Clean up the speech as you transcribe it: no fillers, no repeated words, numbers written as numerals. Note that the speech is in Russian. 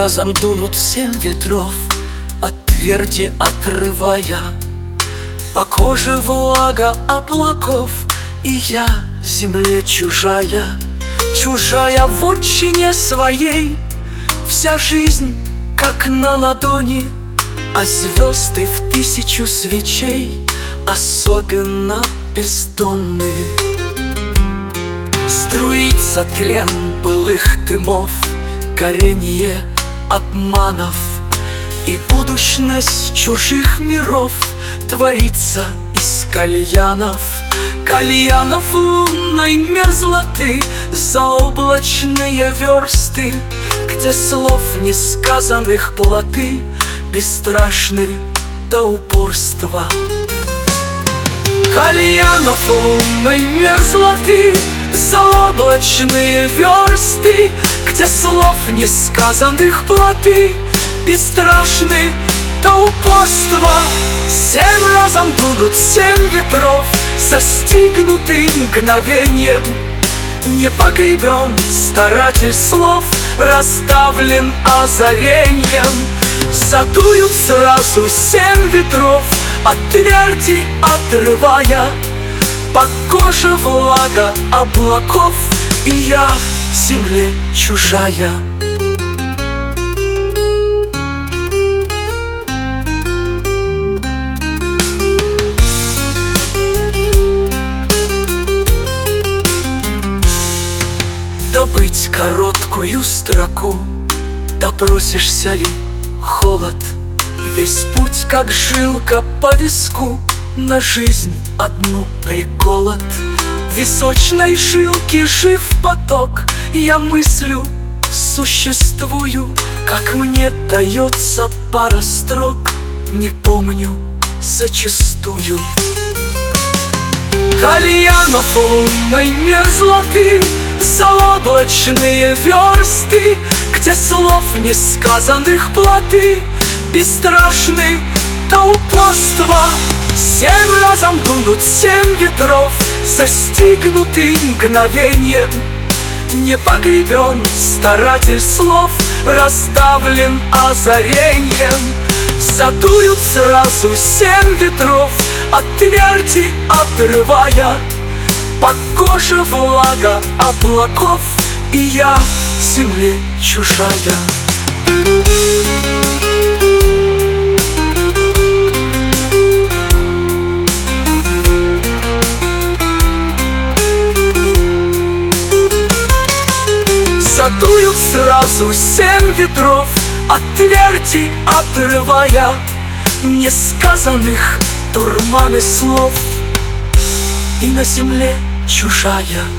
разом дунут 7 ветров, от тверди отрывая. По коже влага облаков, и я земле чужая. Чужая в отчине своей, вся жизнь как на ладони, а звезды в 1000 свечей особенно бездонные. Струится тлен былых дымов, горение обманов, и будущность чужих миров творится из кальянов. Кальянов лунной мерзлоты, заоблачные версты, где слов несказанных плоты бесстрашны до упорства. Кальянов лунной мерзлоты, заоблачные версты, где слов несказанных плоты бесстрашны до упорства. 7 разом дунут 7 ветров, застигнутый мгновеньем. Не погребен старатель слов, расставлен озареньем. Задуют сразу 7 ветров, от тверди отрывая. По коже влага облаков, и я земле чужая. Добыть короткую строку, допросишься ли холод? Весь путь, как жилка по виску, на жизнь одну приколот. В височной жилке жив поток, я мыслю, существую, как мне дается пара строк, не помню зачастую. Кальянов лунной мерзлоты, заоблачные версты, где слов несказанных плоты бесстрашны до упорства. 7 разом дунут 7 ветров, застигнутый мгновеньем. Не погребен старатель слов, расставлен озареньем. Задуют сразу 7 ветров, от тверди отрывая. По коже влага облаков, и я земле чужая. Задуют сразу 7 ветров, от тверди отрывая. Несказанных дурманы слов, и на земле чужая.